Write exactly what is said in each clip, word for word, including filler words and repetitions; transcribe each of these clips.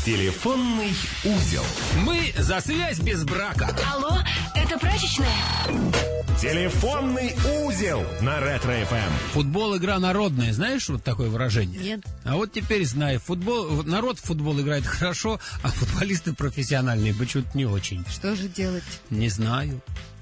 Телефонный узел. Мы за связь без брака. Алло, это прачечная? Телефонный узел на Ретро-эф эм. Футбол — игра народная. Знаешь вот такое выражение? Нет. А вот теперь знаю. Футбол, народ в футбол играет хорошо, а футболисты профессиональные почему-то не очень. Что же делать? Не знаю.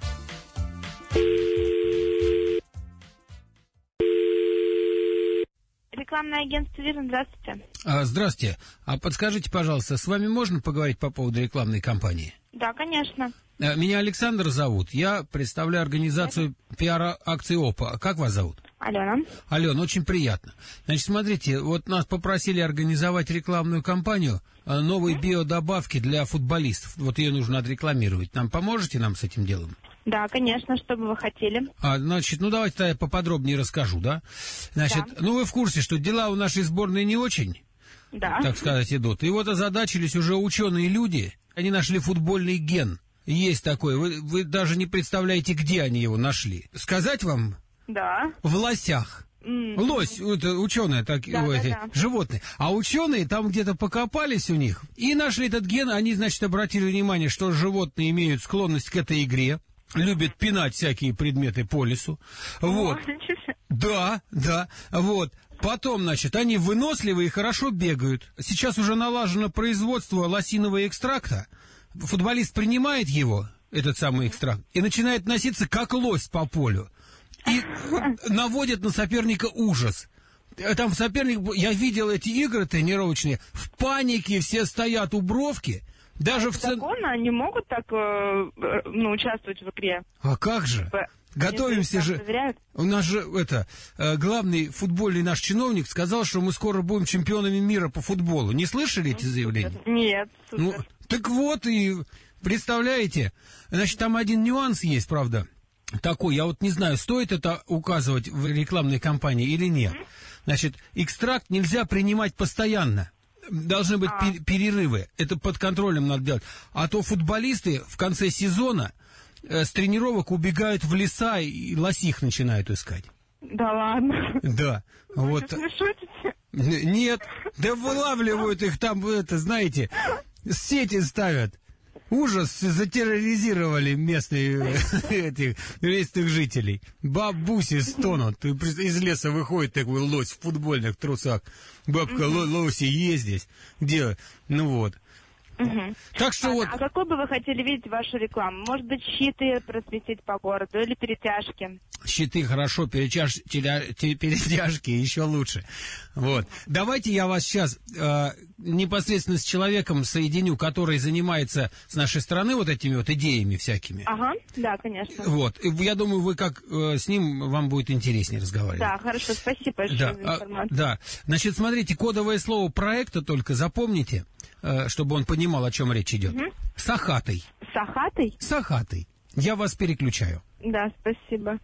Рекламное агентство «Вирн», здравствуйте. А, здравствуйте. А подскажите, пожалуйста, с вами можно поговорить по поводу рекламной кампании? Да, конечно. А, меня Александр зовут. Я представляю организацию пиар-акции ОПА. Как вас зовут? Алена. Алена, очень приятно. Значит, смотрите, вот нас попросили организовать рекламную кампанию а, новой биодобавки для футболистов. Вот ее нужно отрекламировать. Нам поможете нам с этим делом? Да, конечно, что бы вы хотели. А, значит, ну давайте тогда я поподробнее расскажу, да? Значит, Да. ну вы в курсе, что дела у нашей сборной не очень, Да. так сказать, идут. И вот озадачились уже ученые люди, они нашли футбольный ген. Есть такой, вы, вы даже не представляете, где они его нашли. Сказать вам? Да. В лосях. М. Лось, это ученые, так, Да, эти, да, да. животные. А ученые там где-то покопались у них и нашли этот ген. Они, значит, обратили внимание, что животные имеют склонность к этой игре, любят пинать всякие предметы по лесу. Вот. О, ничего себе. Да, да, вот. Потом, значит, они выносливые и хорошо бегают. Сейчас уже налажено производство лосиного экстракта. Футболист принимает его, этот самый экстракт, и начинает носиться как лось по полю. И наводит на соперника ужас. Там соперник, я видел эти игры тренировочные, в панике все стоят у бровки. Даже в центре... Законно они могут так э, э, ну, участвовать в игре? А как же? Типа, Готовимся если же. нас проверяют? У нас же это э, главный футбольный наш чиновник сказал, что мы скоро будем чемпионами мира по футболу. Не слышали эти заявления? Нет, супер. Ну, так вот, и представляете, значит, там один нюанс есть, правда, такой, я вот не знаю, стоит это указывать в рекламной кампании или нет. Значит, экстракт нельзя принимать постоянно. Должны быть А. пер- перерывы. Это под контролем надо делать. А то футболисты в конце сезона э, с тренировок убегают в леса и лосих начинают искать. Да ладно. Да. Вы Вот. сейчас не шутите? Н- Нет, да вылавливают их там, это, знаете, сети ставят. Ужас, затерроризировали местные этих местных жителей. Бабуси стонут. Из леса выходит такой лось в футбольных трусах. Бабка, ло- лоси есть здесь. Где? Ну вот. Мгм. Так что А, вот... а какой бы вы хотели видеть вашу рекламу? Может быть, щиты просветить по городу или перетяжки? Щиты хорошо, перетяж... теля- те- перетяжки еще лучше. Вот. Давайте я вас сейчас э, непосредственно с человеком соединю, который занимается с нашей стороны вот этими вот идеями всякими. Ага, да, конечно. Вот. И я думаю, вы как э, с ним, вам будет интереснее разговаривать. Да, хорошо, спасибо большое Да, за а, информацию. да. Значит, смотрите, кодовое слово проекта только запомните, э, чтобы он понимал, о чем речь идет. Мгм. Сахатый. Сахатый? Сахатый. Я вас переключаю. Да, спасибо.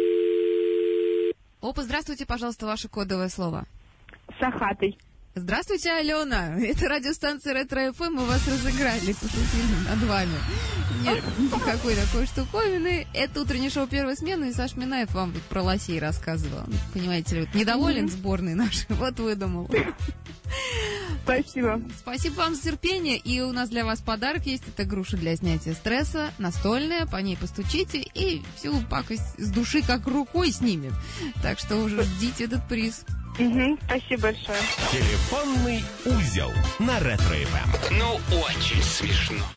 Опа, здравствуйте, пожалуйста, ваше кодовое слово. Сахатый. Здравствуйте, Алена. Это радиостанция Ретро-эф эм, мы вас разыграли, пошутили над вами. Нет никакой такой штуковины. Это утреннее шоу «Первой смены», и Саш Минаев вам тут про лосей рассказывал. Понимаете ли, вот недоволен сборной нашей, вот выдумал. Спасибо. Спасибо вам за терпение, и у нас для вас подарок есть. Это груша для снятия стресса, настольная, по ней постучите, и всю пакость с души как рукой снимет. Так что уже ждите этот приз. Мгм, спасибо большое. Телефонный узел на Ретро-эф эм. Ну, очень смешно.